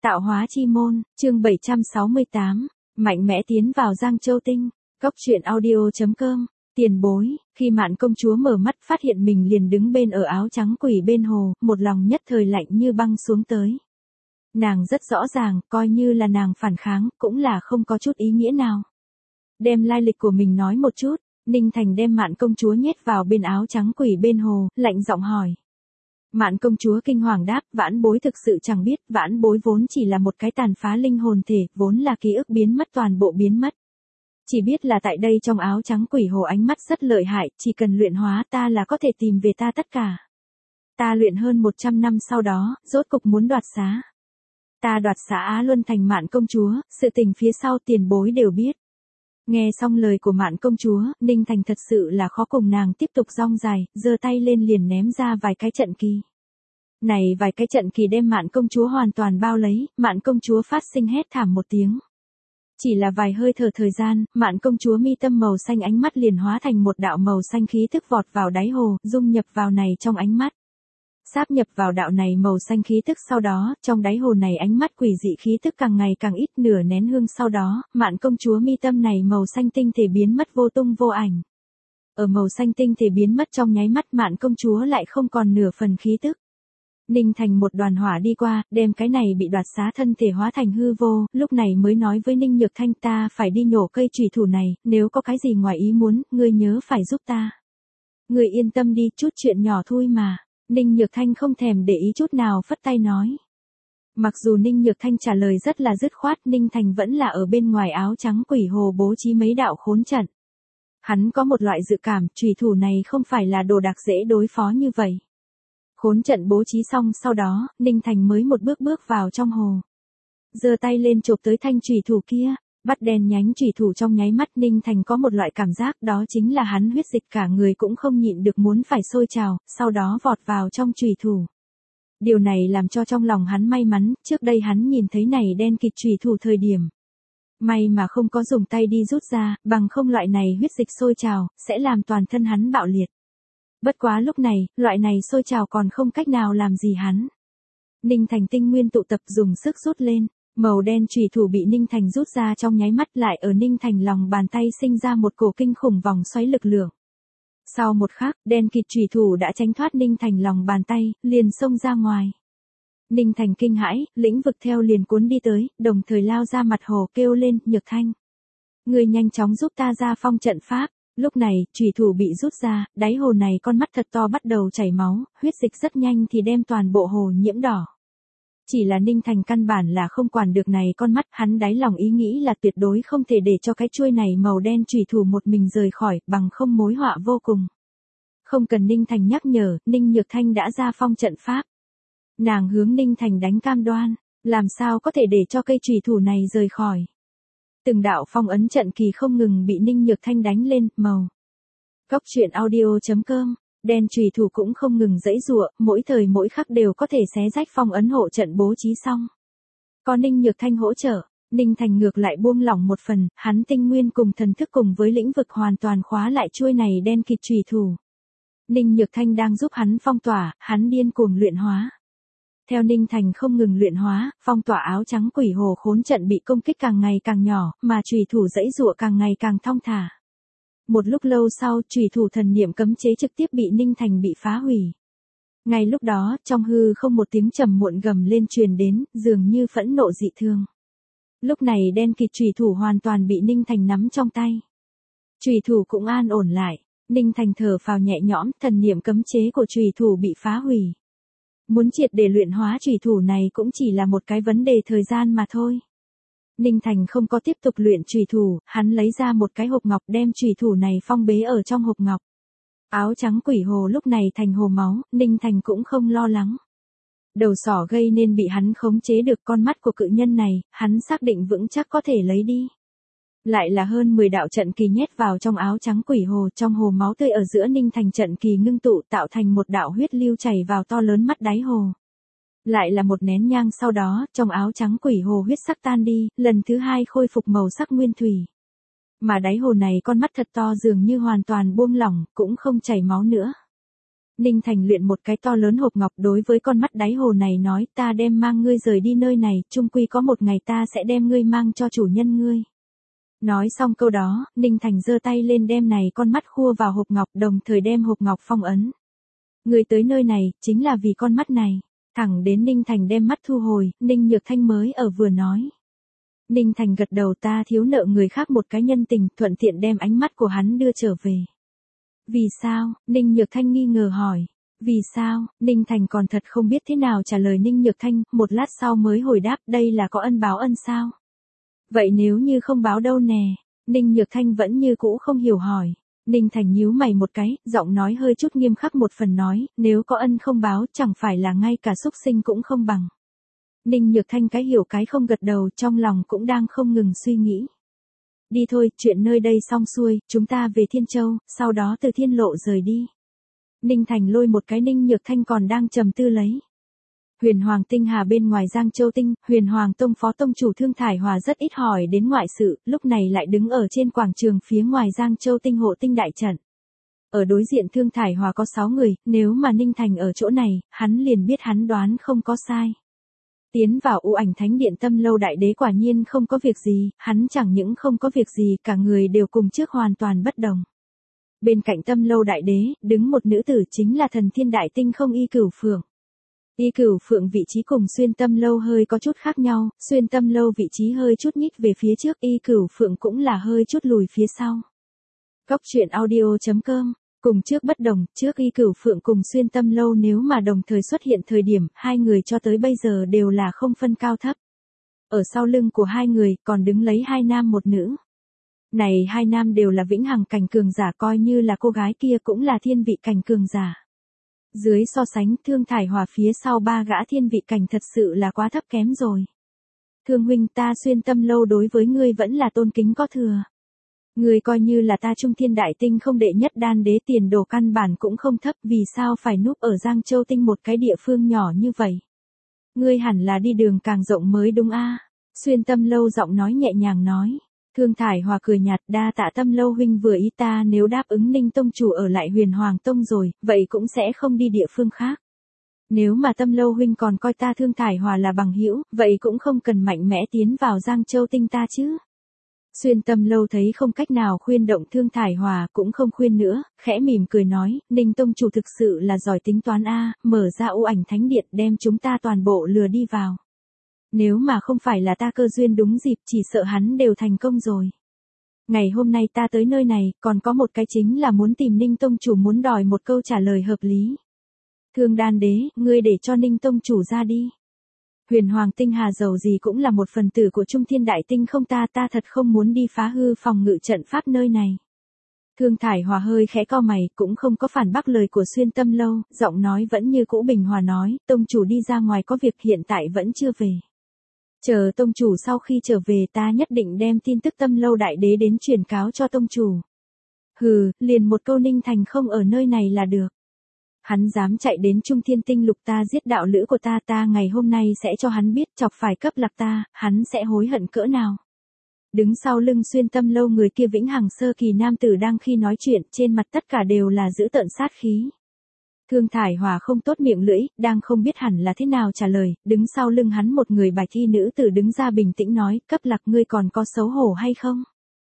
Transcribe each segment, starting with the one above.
Tạo hóa chi môn, chương 768, mạnh mẽ tiến vào Giang Châu Tinh, Cốc truyện audio.com, tiền bối, khi Mạn công chúa mở mắt phát hiện mình liền đứng bên ở áo trắng quỷ bên hồ, một lòng nhất thời lạnh như băng xuống tới. Nàng rất rõ ràng, coi như là nàng phản kháng, cũng là không có chút ý nghĩa nào. Đem lai lịch của mình nói một chút, Ninh Thành đem Mạn công chúa nhét vào bên áo trắng quỷ bên hồ, lạnh giọng hỏi. Mạn công chúa kinh hoàng đáp, vãn bối thực sự chẳng biết, vãn bối vốn chỉ là một cái tàn phá linh hồn thể, vốn là ký ức biến mất toàn bộ biến mất. Chỉ biết là tại đây trong áo trắng quỷ hồ ánh mắt rất lợi hại, chỉ cần luyện hóa ta là có thể tìm về ta tất cả. Ta luyện hơn 100 năm sau đó, rốt cục muốn đoạt xá. Ta đoạt xá Á Luân thành Mạn công chúa, sự tình phía sau tiền bối đều biết. Nghe xong lời của Mạn công chúa, Ninh Thành thật sự là khó cùng nàng tiếp tục rong dài, giơ tay lên liền ném ra vài cái trận kỳ. Này vài cái trận kỳ đem Mạn công chúa hoàn toàn bao lấy, Mạn công chúa phát sinh hét thảm một tiếng. Chỉ là vài hơi thở thời gian, Mạn công chúa mi tâm màu xanh ánh mắt liền hóa thành một đạo màu xanh khí thức vọt vào đáy hồ, dung nhập vào này trong ánh mắt. Sáp nhập vào đạo này màu xanh khí tức sau đó, trong đáy hồ này ánh mắt quỷ dị khí tức càng ngày càng ít, nửa nén hương sau đó, Mạn công chúa mi tâm này màu xanh tinh thể biến mất vô tung vô ảnh. Ở màu xanh tinh thể biến mất trong nháy mắt Mạn công chúa lại không còn nửa phần khí tức. Ninh Thành một đoàn hỏa đi qua, đem cái này bị đoạt xá thân thể hóa thành hư vô, lúc này mới nói với Ninh Nhược Thanh ta phải đi nhổ cây chủy thủ này, nếu có cái gì ngoài ý muốn, ngươi nhớ phải giúp ta. Ngươi yên tâm đi, chút chuyện nhỏ thôi mà. Ninh Nhược Thanh không thèm để ý chút nào phất tay nói. Mặc dù Ninh Nhược Thanh trả lời rất là dứt khoát, Ninh Thành vẫn là ở bên ngoài áo trắng quỷ hồ bố trí mấy đạo khốn trận. Hắn có một loại dự cảm, chủy thủ này không phải là đồ đạc dễ đối phó như vậy. Khốn trận bố trí xong sau đó, Ninh Thành mới một bước bước vào trong hồ. Giơ tay lên chộp tới thanh chủy thủ kia, bắt đèn nhánh chủy thủ trong nháy mắt Ninh Thành có một loại cảm giác đó chính là hắn huyết dịch cả người cũng không nhịn được muốn phải sôi trào, sau đó vọt vào trong chủy thủ. Điều này làm cho trong lòng hắn may mắn, trước đây hắn nhìn thấy này đen kịt chủy thủ thời điểm. May mà không có dùng tay đi rút ra, bằng không loại này huyết dịch sôi trào, sẽ làm toàn thân hắn bạo liệt. Bất quá lúc này, loại này sôi trào còn không cách nào làm gì hắn. Ninh Thành tinh nguyên tụ tập dùng sức rút lên, màu đen chủy thủ bị Ninh Thành rút ra trong nháy mắt lại ở Ninh Thành lòng bàn tay sinh ra một cổ kinh khủng vòng xoáy lực lượng. Sau một khắc, đen kịt chủy thủ đã tránh thoát Ninh Thành lòng bàn tay, liền xông ra ngoài. Ninh Thành kinh hãi, lĩnh vực theo liền cuốn đi tới, đồng thời lao ra mặt hồ kêu lên, Nhược Thanh. Người nhanh chóng giúp ta ra phong trận pháp. Lúc này, chủy thủ bị rút ra, đáy hồ này con mắt thật to bắt đầu chảy máu, huyết dịch rất nhanh thì đem toàn bộ hồ nhiễm đỏ. Chỉ là Ninh Thành căn bản là không quản được này con mắt, hắn đáy lòng ý nghĩ là tuyệt đối không thể để cho cái chuôi này màu đen chủy thủ một mình rời khỏi, bằng không mối họa vô cùng. Không cần Ninh Thành nhắc nhở, Ninh Nhược Thanh đã ra phong trận pháp. Nàng hướng Ninh Thành đánh cam đoan, làm sao có thể để cho cây chủy thủ này rời khỏi. Từng đạo phong ấn trận kỳ không ngừng bị Ninh Nhược Thanh đánh lên, màu. Cốc truyện audio.com, đen chủy thủ cũng không ngừng giãy giụa, mỗi thời mỗi khắc đều có thể xé rách phong ấn hộ trận bố trí xong. Có Ninh Nhược Thanh hỗ trợ, Ninh Thành ngược lại buông lỏng một phần, hắn tinh nguyên cùng thần thức cùng với lĩnh vực hoàn toàn khóa lại chuôi này đen kịt chủy thủ. Ninh Nhược Thanh đang giúp hắn phong tỏa, hắn điên cuồng luyện hóa. Theo Ninh Thành không ngừng luyện hóa, phong tỏa áo trắng quỷ hồ khốn trận bị công kích càng ngày càng nhỏ, mà chủy thủ giãy giụa càng ngày càng thong thả. Một lúc lâu sau, chủy thủ thần niệm cấm chế trực tiếp bị Ninh Thành bị phá hủy. Ngay lúc đó, trong hư không một tiếng trầm muộn gầm lên truyền đến, dường như phẫn nộ dị thường. Lúc này đen kịt chủy thủ hoàn toàn bị Ninh Thành nắm trong tay. Chủy thủ cũng an ổn lại, Ninh Thành thở phào nhẹ nhõm, thần niệm cấm chế của chủy thủ bị phá hủy. Muốn triệt để luyện hóa chủy thủ này cũng chỉ là một cái vấn đề thời gian mà thôi. Ninh Thành không có tiếp tục luyện chủy thủ, hắn lấy ra một cái hộp ngọc đem chủy thủ này phong bế ở trong hộp ngọc. Áo trắng quỷ hồ lúc này thành hồ máu, Ninh Thành cũng không lo lắng. Đầu sỏ gây nên bị hắn khống chế được con mắt của cự nhân này, hắn xác định vững chắc có thể lấy đi. Lại là hơn 10 đạo trận kỳ nhét vào trong áo trắng quỷ hồ, trong hồ máu tươi ở giữa Ninh Thành trận kỳ ngưng tụ tạo thành một đạo huyết lưu chảy vào to lớn mắt đáy hồ. Lại là một nén nhang sau đó, trong áo trắng quỷ hồ huyết sắc tan đi, lần thứ hai khôi phục màu sắc nguyên thủy. Mà đáy hồ này con mắt thật to dường như hoàn toàn buông lỏng, cũng không chảy máu nữa. Ninh Thành luyện một cái to lớn hộp ngọc đối với con mắt đáy hồ này nói, ta đem mang ngươi rời đi nơi này, chung quy có một ngày ta sẽ đem ngươi mang cho chủ nhân ngươi. Nói xong câu đó, Ninh Thành giơ tay lên đem này con mắt khua vào hộp ngọc, đồng thời đem hộp ngọc phong ấn. Ngươi tới nơi này, chính là vì con mắt này. Thẳng đến Ninh Thành đem mắt thu hồi, Ninh Nhược Thanh mới ở vừa nói. Ninh Thành gật đầu, ta thiếu nợ người khác một cái nhân tình, thuận tiện đem ánh mắt của hắn đưa trở về. Vì sao? Ninh Nhược Thanh nghi ngờ hỏi. Vì sao? Ninh Thành còn thật không biết thế nào trả lời Ninh Nhược Thanh, một lát sau mới hồi đáp, đây là có ân báo ân sao? Vậy nếu như không báo đâu nè? Ninh Nhược Thanh vẫn như cũ không hiểu hỏi. Ninh Thành nhíu mày một cái, giọng nói hơi chút nghiêm khắc một phần nói, nếu có ân không báo chẳng phải là ngay cả súc sinh cũng không bằng. Ninh Nhược Thanh cái hiểu cái không gật đầu, trong lòng cũng đang không ngừng suy nghĩ. Đi thôi, chuyện nơi đây xong xuôi, chúng ta về Thiên Châu, sau đó từ Thiên Lộ rời đi. Ninh Thành lôi một cái Ninh Nhược Thanh còn đang trầm tư lấy. Huyền Hoàng Tinh Hà bên ngoài Giang Châu Tinh, Huyền Hoàng Tông phó tông chủ Thương Thải Hòa rất ít hỏi đến ngoại sự, lúc này lại đứng ở trên quảng trường phía ngoài Giang Châu Tinh hộ tinh đại trận. Ở đối diện Thương Thải Hòa có 6 người, nếu mà Ninh Thành ở chỗ này, hắn liền biết hắn đoán không có sai. Tiến vào U Ảnh Thánh Điện Tâm Lâu Đại Đế quả nhiên không có việc gì, hắn chẳng những không có việc gì, cả người đều cùng trước hoàn toàn bất đồng. Bên cạnh Tâm Lâu Đại Đế, đứng một nữ tử chính là Thần Thiên Đại Tinh Không Y Cửu Phượng. Y Cửu Phượng vị trí cùng Xuyên Tâm Lâu hơi có chút khác nhau, Xuyên Tâm Lâu vị trí hơi chút nhích về phía trước, Y Cửu Phượng cũng là hơi chút lùi phía sau. Góc truyện audio.com. Cùng trước bất đồng, trước Y Cửu Phượng cùng Xuyên Tâm Lâu nếu mà đồng thời xuất hiện thời điểm, hai người cho tới bây giờ đều là không phân cao thấp. Ở sau lưng của hai người còn đứng lấy hai nam một nữ. Này hai nam đều là vĩnh hằng cảnh cường giả, coi như là cô gái kia cũng là thiên vị cảnh cường giả. Dưới so sánh, Thương Thải Hòa phía sau ba gã thiên vị cảnh thật sự là quá thấp kém rồi. Thương huynh, ta Xuyên Tâm Lâu đối với ngươi vẫn là tôn kính có thừa. Ngươi coi như là ta Trung Thiên Đại Tinh không đệ nhất đan đế, tiền đồ căn bản cũng không thấp, vì sao phải núp ở Giang Châu Tinh một cái địa phương nhỏ như vậy? Ngươi hẳn là đi đường càng rộng mới đúng a? Xuyên Tâm Lâu giọng nói nhẹ nhàng nói. Thương Thải Hòa cười nhạt, đa tạ Tâm Lâu huynh vừa ý, ta nếu đáp ứng Ninh tông chủ ở lại Huyền Hoàng Tông rồi, vậy cũng sẽ không đi địa phương khác. Nếu mà Tâm Lâu huynh còn coi ta Thương Thải Hòa là bằng hữu, vậy cũng không cần mạnh mẽ tiến vào Giang Châu Tinh ta chứ. Xuyên Tâm Lâu thấy không cách nào khuyên động Thương Thải Hòa, cũng không khuyên nữa, khẽ mỉm cười nói, Ninh tông chủ thực sự là giỏi tính toán a, mở ra U Ảnh Thánh Điện đem chúng ta toàn bộ lừa đi vào. Nếu mà không phải là ta cơ duyên đúng dịp, chỉ sợ hắn đều thành công rồi. Ngày hôm nay ta tới nơi này, còn có một cái chính là muốn tìm Ninh tông chủ, muốn đòi một câu trả lời hợp lý. Thương Đan Đế, ngươi để cho Ninh tông chủ ra đi. Huyền Hoàng Tinh Hà dầu gì cũng là một phần tử của Trung Thiên Đại Tinh không, ta thật không muốn đi phá hư phòng ngự trận pháp nơi này. Thương Thải Hòa hơi khẽ cau mày, cũng không có phản bác lời của Xuyên Tâm Lâu, giọng nói vẫn như cũ bình hòa nói, tông chủ đi ra ngoài có việc, hiện tại vẫn chưa về. Chờ tông chủ sau khi trở về ta nhất định đem tin tức Tâm Lâu Đại Đế đến truyền cáo cho tông chủ. Hừ, liền một câu Ninh Thành không ở nơi này là được. Hắn dám chạy đến Trung Thiên Tinh Lục ta giết đạo lữ của ta ngày hôm nay sẽ cho hắn biết chọc phải cấp lạc ta, hắn sẽ hối hận cỡ nào. Đứng sau lưng Xuyên Tâm Lâu người kia vĩnh hằng sơ kỳ nam tử đang khi nói chuyện, trên mặt tất cả đều là dữ tợn sát khí. Thương Thải Hòa không tốt miệng lưỡi, đang không biết hẳn là thế nào trả lời, đứng sau lưng hắn một người bạch y nữ tử đứng ra bình tĩnh nói, cấp lạc ngươi còn có xấu hổ hay không?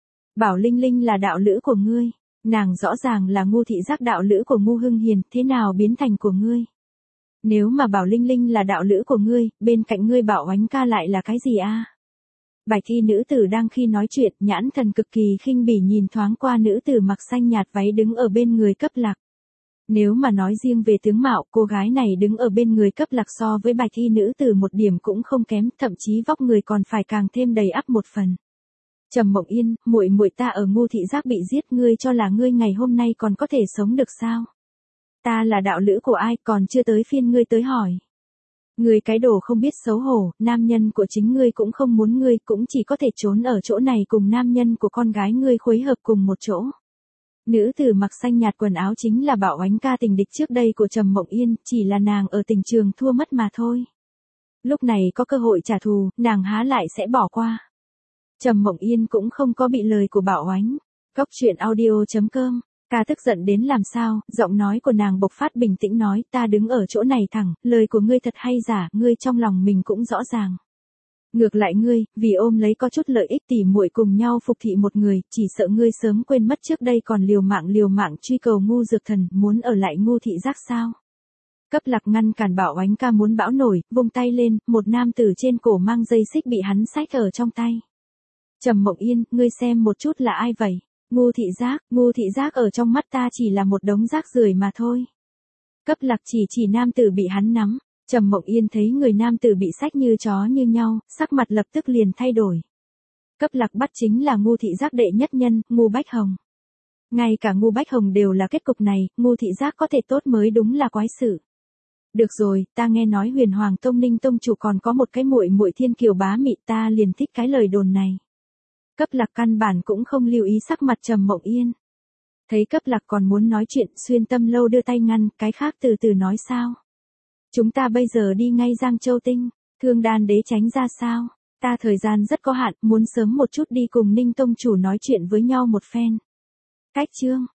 Bảo Linh Linh là đạo lữ của ngươi. Nàng rõ ràng là Ngu thị giác đạo lữ của Ngu Hưng Hiền, thế nào biến thành của ngươi? Nếu mà Bảo Linh Linh là đạo lữ của ngươi, bên cạnh ngươi Bảo Oánh ca lại là cái gì a? Bạch y nữ tử đang khi nói chuyện, nhãn thần cực kỳ khinh bỉ nhìn thoáng qua nữ tử mặc xanh nhạt váy đứng ở bên người cấp lạc. Nếu mà nói riêng về tướng mạo, cô gái này đứng ở bên người cấp lạc so với bạch y nữ tử một điểm cũng không kém, thậm chí vóc người còn phải càng thêm đầy ắp một phần. Trầm Mộng Yên, muội muội ta ở Ngu thị giác bị giết, ngươi cho là ngươi ngày hôm nay còn có thể sống được sao? Ta là đạo lữ của ai, còn chưa tới phiên ngươi tới hỏi. Ngươi cái đồ không biết xấu hổ, nam nhân của chính ngươi cũng không muốn, ngươi cũng chỉ có thể trốn ở chỗ này cùng nam nhân của con gái ngươi khuấy hợp cùng một chỗ. Nữ tử mặc xanh nhạt quần áo chính là Bảo Oánh ca, tình địch trước đây của Trầm Mộng Yên, chỉ là nàng ở tình trường thua mất mà thôi. Lúc này có cơ hội trả thù, nàng há lại sẽ bỏ qua. Trầm Mộng Yên cũng không có bị lời của Bảo Oánh. Góc truyện audio.com Ca tức giận đến làm sao, giọng nói của nàng bộc phát bình tĩnh nói, ta đứng ở chỗ này thẳng, lời của ngươi thật hay giả, ngươi trong lòng mình cũng rõ ràng. Ngược lại ngươi, vì ôm lấy có chút lợi ích tỉ muội cùng nhau phục thị một người, chỉ sợ ngươi sớm quên mất trước đây còn liều mạng truy cầu ngu dược thần, muốn ở lại ngu thị giác sao. Cấp Lạc ngăn cản Bảo Oánh ca muốn bão nổi, vung tay lên, một nam tử trên cổ mang dây xích bị hắn xách ở trong tay. Trầm Mộng Yên, ngươi xem một chút là ai vậy? Ngu thị giác ở trong mắt ta chỉ là một đống rác rưởi mà thôi. Cấp Lạc chỉ nam tử bị hắn nắm. Trầm Mộng Yên thấy người nam tử bị xách như chó như nhau, sắc mặt lập tức liền thay đổi. Cấp Lạc bắt chính là ngu thị giác đệ nhất nhân, Ngu Bách Hồng. Ngay cả Ngu Bách Hồng đều là kết cục này, ngu thị giác có thể tốt mới đúng là quái sự. Được rồi, ta nghe nói Huyền Hoàng Tông Ninh tông chủ còn có một cái muội muội Thiên Kiều bá mị, ta liền thích cái lời đồn này. Cấp Lạc căn bản cũng không lưu ý sắc mặt Trầm Mộng Yên. Thấy Cấp Lạc còn muốn nói chuyện, Xuyên Tâm Lâu đưa tay ngăn, cái khác từ từ nói sao. Chúng ta bây giờ đi ngay Giang Châu Tinh, Thương Đan Đế tránh ra sao? Ta thời gian rất có hạn, muốn sớm một chút đi cùng Ninh tông chủ nói chuyện với nhau một phen. Cách chương